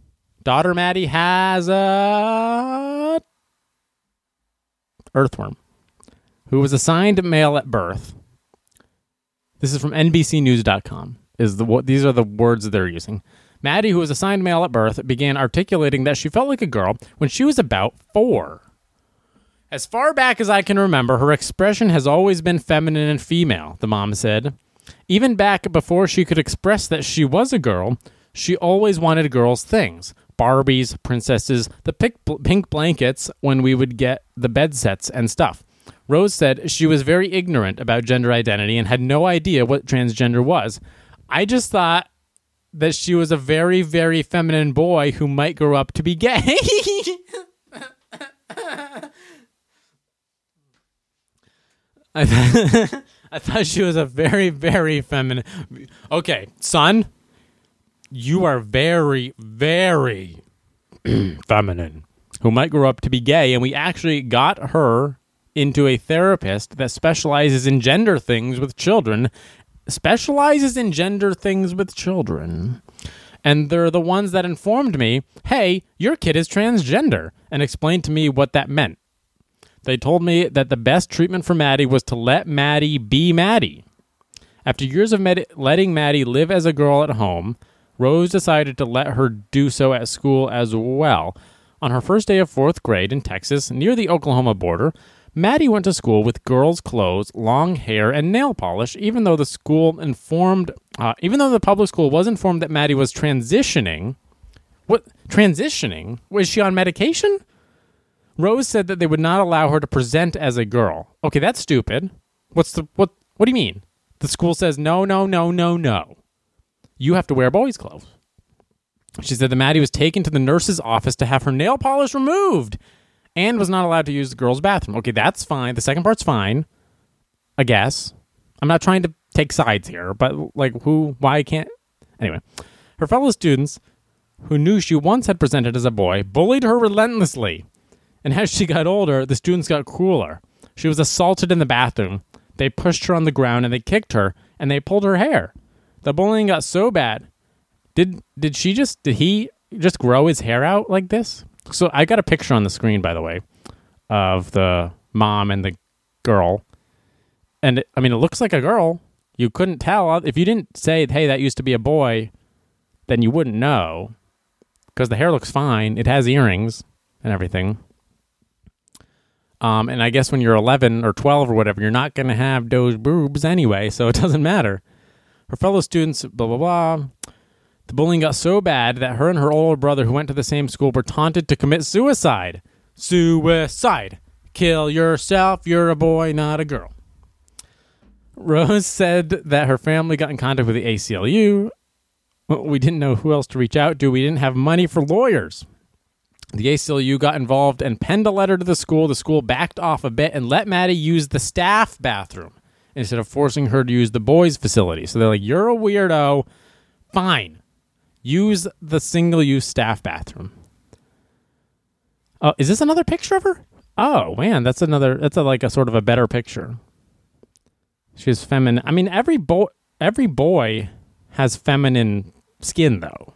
has a earthworm who was assigned male at birth. This is from NBCnews.com. These are the words they're using. Maddie, who was assigned male at birth, began articulating that she felt like a girl when she was about 4. As far back as I can remember, her expression has always been feminine and female, the mom said. Even back before she could express that she was a girl, she always wanted girls' things. Barbies, princesses, the pink blankets when we would get the bed sets and stuff. Rose said she was very ignorant about gender identity and had no idea what transgender was. I just thought that she was a very, very feminine boy who might grow up to be gay. I thought she was a very, very feminine. Okay, son, you are very, very feminine who might grow up to be gay. And we actually got her into a therapist that specializes in gender things with children. And they're the ones that informed me, hey, your kid is transgender, and explained to me what that meant. They told me that the best treatment for Maddie was to let Maddie be Maddie. After years of letting Maddie live as a girl at home, Rose decided to let her do so at school as well. On her first day of 4th grade in Texas, near the Oklahoma border, Maddie went to school with girls' clothes, long hair, and nail polish, even though the public school was informed that Maddie was transitioning. What? Transitioning? Was she on medication? Rose said that they would not allow her to present as a girl. Okay, that's stupid. What do you mean? The school says no. You have to wear boys' clothes. She said that Maddie was taken to the nurse's office to have her nail polish removed and was not allowed to use the girls' bathroom. Okay, that's fine. The second part's fine, I guess. I'm not trying to take sides here, but why can't... Anyway, her fellow students, who knew she once had presented as a boy, bullied her relentlessly. And as she got older, the students got crueler. She was assaulted in the bathroom. They pushed her on the ground and they kicked her and they pulled her hair. The bullying got so bad. Did he just grow his hair out like this? So I got a picture on the screen, by the way, of the mom and the girl. And it looks like a girl. You couldn't tell. If you didn't say, hey, that used to be a boy, then you wouldn't know. Because the hair looks fine. It has earrings and everything. And I guess when you're 11 or 12 or whatever, you're not going to have those boobs anyway, so it doesn't matter. Her fellow students, blah, blah, blah. The bullying got so bad that her and her older brother, who went to the same school, were taunted to commit suicide. Suicide. Kill yourself. You're a boy, not a girl. Rose said that her family got in contact with the ACLU. We didn't know who else to reach out to. We didn't have money for lawyers. The ACLU got involved and penned a letter to the school. The school backed off a bit and let Maddie use the staff bathroom instead of forcing her to use the boys' facility. So they're like, you're a weirdo. Fine. Use the single-use staff bathroom. Oh, is this another picture of her? Oh, man, that's a sort of a better picture. She's feminine. I mean, every boy has feminine skin, though.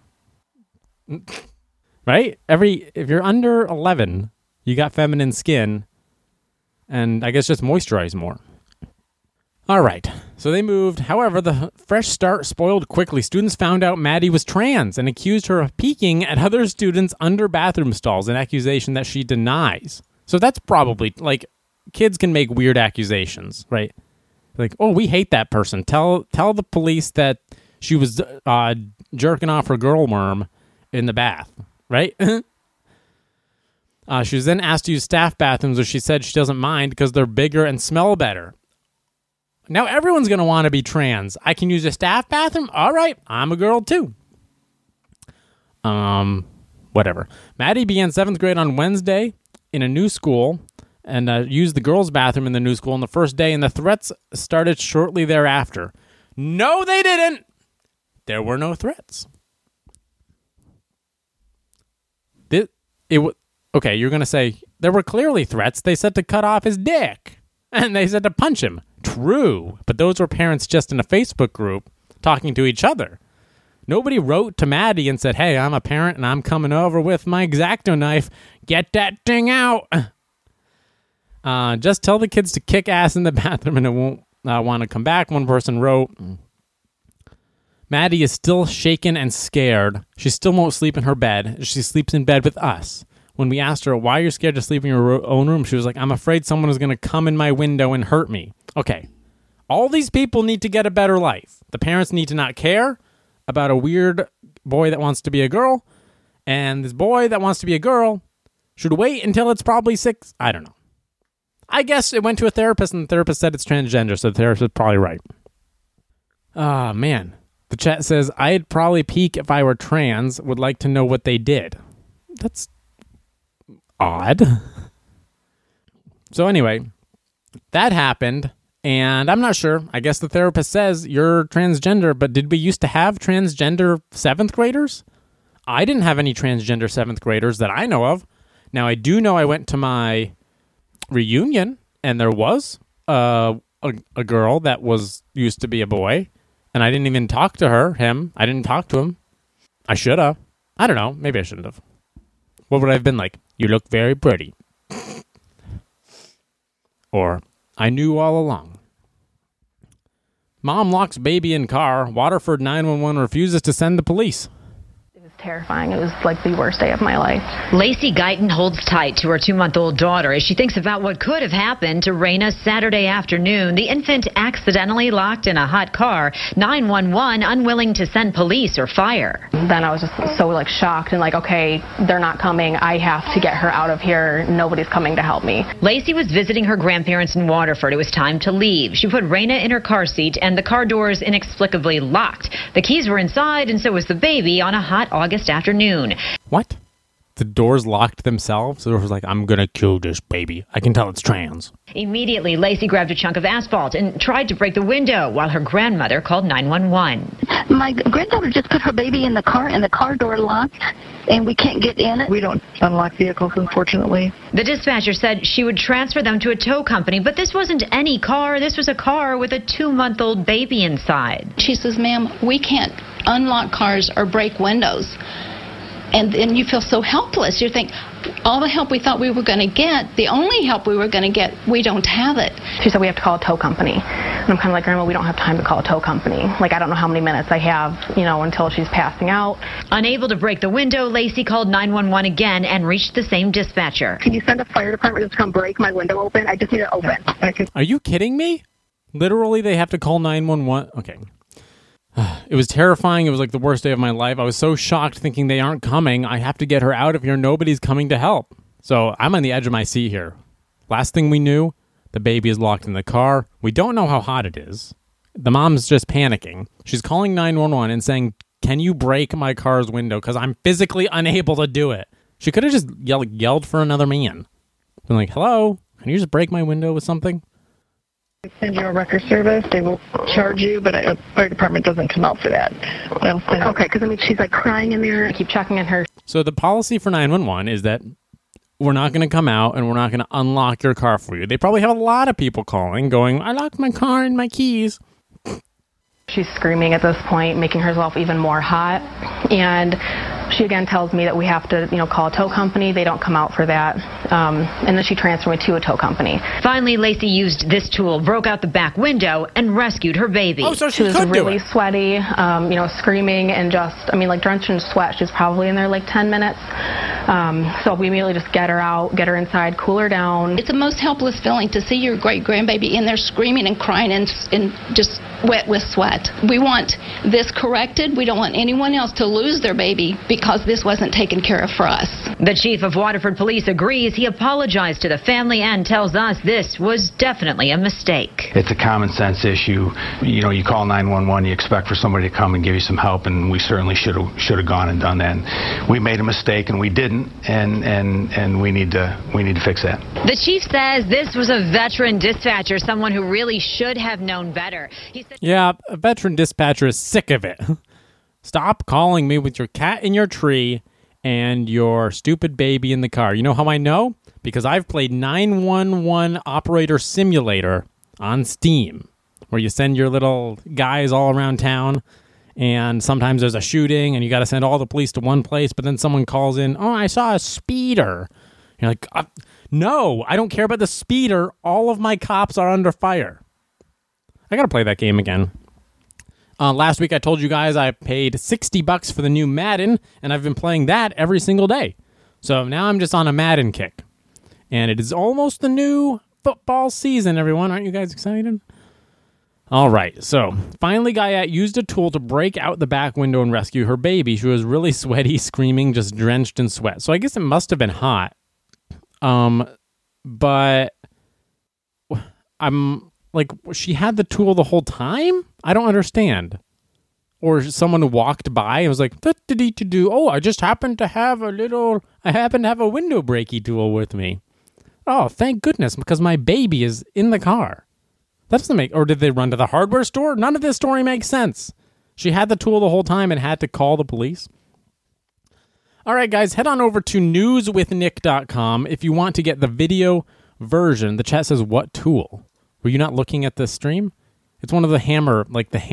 Right? If you're under 11, you got feminine skin, and I guess just moisturize more. All right. So they moved. However, the fresh start spoiled quickly. Students found out Maddie was trans and accused her of peeking at other students under bathroom stalls, an accusation that she denies. So that's probably, kids can make weird accusations, right? Like, oh, we hate that person. Tell the police that she was jerking off her girl worm in the bath. Right? She was then asked to use staff bathrooms, which she said she doesn't mind because they're bigger and smell better. Now everyone's going to want to be trans. I can use a staff bathroom? All right, I'm a girl too. Whatever. Maddie began 7th grade on Wednesday in a new school and used the girls' bathroom in the new school on the first day, and the threats started shortly thereafter. No, they didn't. There were no threats. Okay, you're going to say, there were clearly threats. They said to cut off his dick. And they said to punch him. True. But those were parents just in a Facebook group talking to each other. Nobody wrote to Maddie and said, hey, I'm a parent and I'm coming over with my X-Acto knife. Get that thing out. Just tell the kids to kick ass in the bathroom and it won't want to come back. One person wrote, Maddie is still shaken and scared. She still won't sleep in her bed. She sleeps in bed with us. When we asked her why you're scared to sleep in your own room, she was like, I'm afraid someone is going to come in my window and hurt me. Okay. All these people need to get a better life. The parents need to not care about a weird boy that wants to be a girl, and this boy that wants to be a girl should wait until it's probably 6. I don't know. I guess it went to a therapist, and the therapist said it's transgender, so the therapist is probably right. Ah, man. The chat says, I'd probably peek if I were trans, would like to know what they did. That's odd. So anyway, that happened, and I'm not sure. I guess the therapist says you're transgender, but did we used to have transgender 7th graders? I didn't have any transgender 7th graders that I know of. Now, I do know I went to my reunion, and there was a girl that used to be a boy, and I didn't even talk to him. I didn't talk to him. I should have. I don't know. Maybe I shouldn't have. What would I have been like? You look very pretty. Or, I knew all along. Mom locks baby in car. Waterford 911 refuses to send the police. Terrifying. It was like the worst day of my life. Lacey Guyton holds tight to her 2-month-old daughter as she thinks about what could have happened to Raina Saturday afternoon. The infant accidentally locked in a hot car. 911 unwilling to send police or fire. Then I was just so shocked and okay, they're not coming. I have to get her out of here. Nobody's coming to help me. Lacey was visiting her grandparents in Waterford. It was time to leave. She put Raina in her car seat and the car doors inexplicably locked. The keys were inside and so was the baby on a hot August afternoon. What? The doors locked themselves? It was like, I'm gonna kill this baby. I can tell it's trans. Immediately, Lacey grabbed a chunk of asphalt and tried to break the window while her grandmother called 911. My granddaughter just put her baby in the car and the car door locked and we can't get in it. We don't unlock vehicles, unfortunately. The dispatcher said she would transfer them to a tow company, but this wasn't any car. This was a car with a 2-month-old baby inside. She says, ma'am, we can't unlock cars or break windows. And then you feel so helpless. You think, all the help we thought we were going to get, the only help we were going to get, we don't have it. She said we have to call a tow company. And I'm kind of like, Grandma, we don't have time to call a tow company. I don't know how many minutes I have, until she's passing out. Unable to break the window, Lacey called 911 again and reached the same dispatcher. Can you send a fire department to come break my window open? I just need it open. Are you kidding me? Literally, they have to call 911? Okay. It was terrifying. It was like the worst day of my life. I was so shocked thinking they aren't coming. I have to get her out of here. Nobody's coming to help. So I'm on the edge of my seat here. Last thing we knew, the baby is locked in the car. We don't know how hot it is. The mom's just panicking. She's calling 911 and saying, can you break my car's window? Because I'm physically unable to do it. She could have just yelled for another man. Been like, hello, can you just break my window with something? Send you a record service. They will charge you, but the fire department doesn't come out for that. Okay, because she's crying in there. I keep checking in her. So the policy for 911 is that we're not going to come out and we're not going to unlock your car for you. They probably have a lot of people calling, going, I locked my car and my keys. She's screaming at this point, making herself even more hot. And she again tells me that we have to, call a tow company. They don't come out for that. And then she transferred me to a tow company. Finally, Lacey used this tool, broke out the back window, and rescued her baby. Oh, so she was really sweaty, screaming and just, drenched in sweat. She was probably in there 10 minutes. So we immediately just get her out, get her inside, cool her down. It's the most helpless feeling to see your great grandbaby in there screaming and crying and just wet with sweat. We want this corrected. We don't want anyone else to lose their baby because this wasn't taken care of for us. The chief of Waterford Police agrees. He apologized to the family and tells us this was definitely a mistake. It's a common sense issue. You call 911, you expect for somebody to come and give you some help, and we certainly should have gone and done that. And we made a mistake and we didn't, and we need to fix that. The chief says this was a veteran dispatcher, someone who really should have known better. He said, yeah, a veteran dispatcher is sick of it. Stop calling me with your cat in your tree and your stupid baby in the car. You know how I know? Because I've played 911 Operator Simulator on Steam, where you send your little guys all around town, and sometimes there's a shooting, and you got to send all the police to one place, but then someone calls in, oh, I saw a speeder. You're like, no, I don't care about the speeder. All of my cops are under fire. I got to play that game again. Last week I told you guys I paid $60 for the new Madden, and I've been playing that every single day. So now I'm just on a Madden kick. And it is almost the new football season, everyone. Aren't you guys excited? All right, so finally Guyette used a tool to break out the back window and rescue her baby. She was really sweaty, screaming, just drenched in sweat. So I guess it must have been hot. But I'm like, she had the tool the whole time? I don't understand. Or someone walked by and was like, oh, I just happened to have a window breaky tool with me. Oh, thank goodness, because my baby is in the car. That doesn't make... Or did they run to the hardware store? None of this story makes sense. She had the tool the whole time and had to call the police. All right, guys, head on over to newswithnick.com if you want to get the video version. The chat says, what tool? Were you not looking at the stream? It's one of the hammer,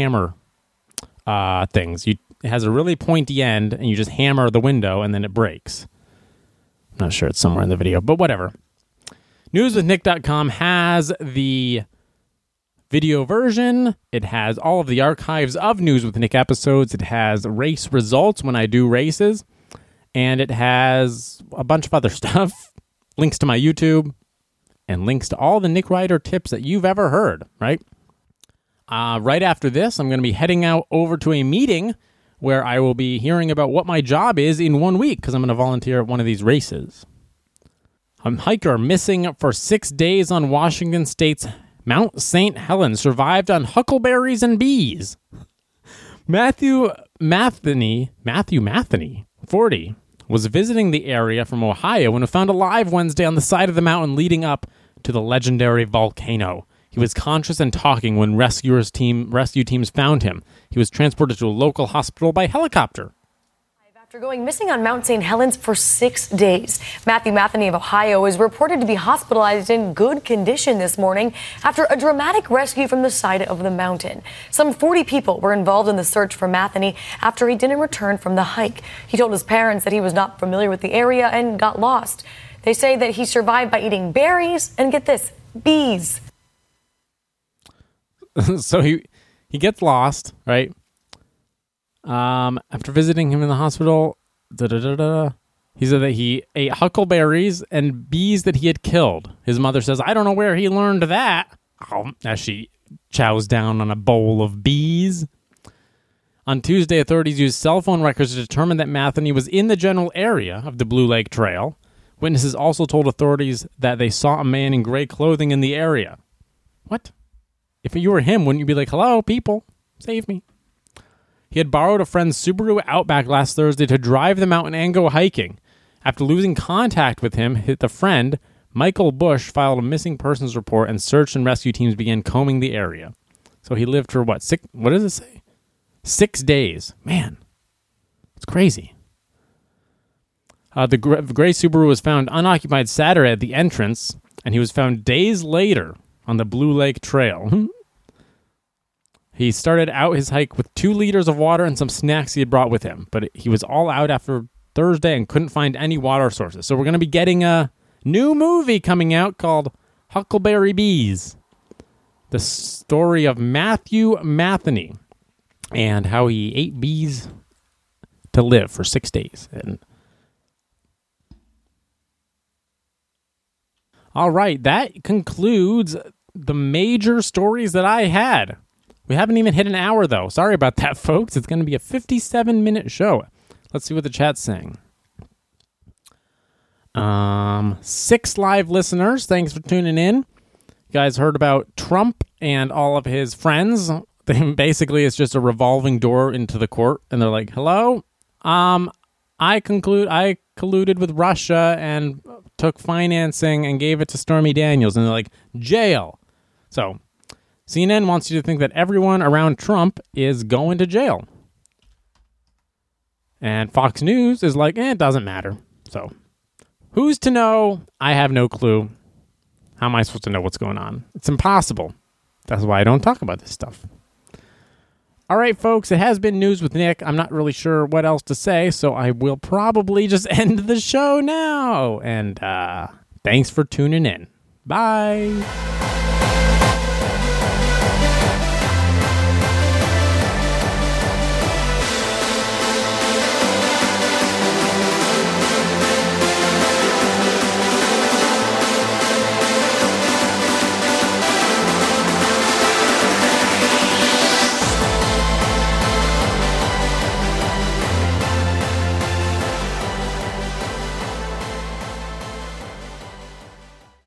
things. It has a really pointy end, and you just hammer the window, and then it breaks. I'm not sure. It's somewhere in the video, but whatever. Newswithnick.com has the video version. It has all of the archives of News with Nick episodes. It has race results when I do races. And it has a bunch of other stuff. Links to my YouTube. And links to all the Nick Ryder tips that you've ever heard, right? Right after this, I'm going to be heading out over to a meeting where I will be hearing about what my job is in 1 week because I'm going to volunteer at one of these races. A hiker missing for 6 days on Washington State's Mount St. Helens survived on huckleberries and bees. Matthew Matheny, 40, was visiting the area from Ohio when he found alive Wednesday on the side of the mountain leading up to the legendary volcano. He was conscious and talking when rescue teams found him. He was transported to a local hospital by helicopter. After going missing on Mount St. Helens for 6 days, Matthew Matheny of Ohio is reported to be hospitalized in good condition this morning after a dramatic rescue from the side of the mountain. Some 40 people were involved in the search for Matheny after he didn't return from the hike. He told his parents that he was not familiar with the area and got lost. They say that he survived by eating berries and, get this, bees. So he gets lost, right? After visiting him in the hospital, he said that he ate huckleberries and bees that he had killed. His mother says, I don't know where he learned that, as she chows down on a bowl of bees. On Tuesday, authorities used cell phone records to determine that Matheny was in the general area of the Blue Lake Trail. Witnesses also told authorities that they saw a man in gray clothing in the area. What? If you were him, wouldn't you be like, hello, people, save me? He had borrowed a friend's Subaru Outback last Thursday to drive the mountain and go hiking. After losing contact with him, the friend, Michael Bush, filed a missing persons report and search and rescue teams began combing the area. So he lived for what does it say? 6 days. Man, it's crazy. The gray Subaru was found unoccupied Saturday at the entrance, and he was found days later on the Blue Lake Trail. He started out his hike with 2 liters of water and some snacks he had brought with him, but he was all out after Thursday and couldn't find any water sources. So we're going to be getting a new movie coming out called Huckleberry Bees. The story of Matthew Matheny and how he ate bees to live for 6 days. And all right, that concludes the major stories that I had. We haven't even hit an hour, though. Sorry about that, folks. It's going to be a 57-minute show. Let's see what the chat's saying. 6 live listeners. Thanks for tuning in. You guys heard about Trump and all of his friends. Basically, it's just a revolving door into the court, and they're like, hello? I colluded with Russia and took financing and gave it to Stormy Daniels. And they're like, jail. So CNN wants you to think that everyone around Trump is going to jail. And Fox News is like, it doesn't matter. So who's to know? I have no clue. How am I supposed to know what's going on? It's impossible. That's why I don't talk about this stuff. All right, folks, it has been News with Nick. I'm not really sure what else to say, so I will probably just end the show now. And thanks for tuning in. Bye.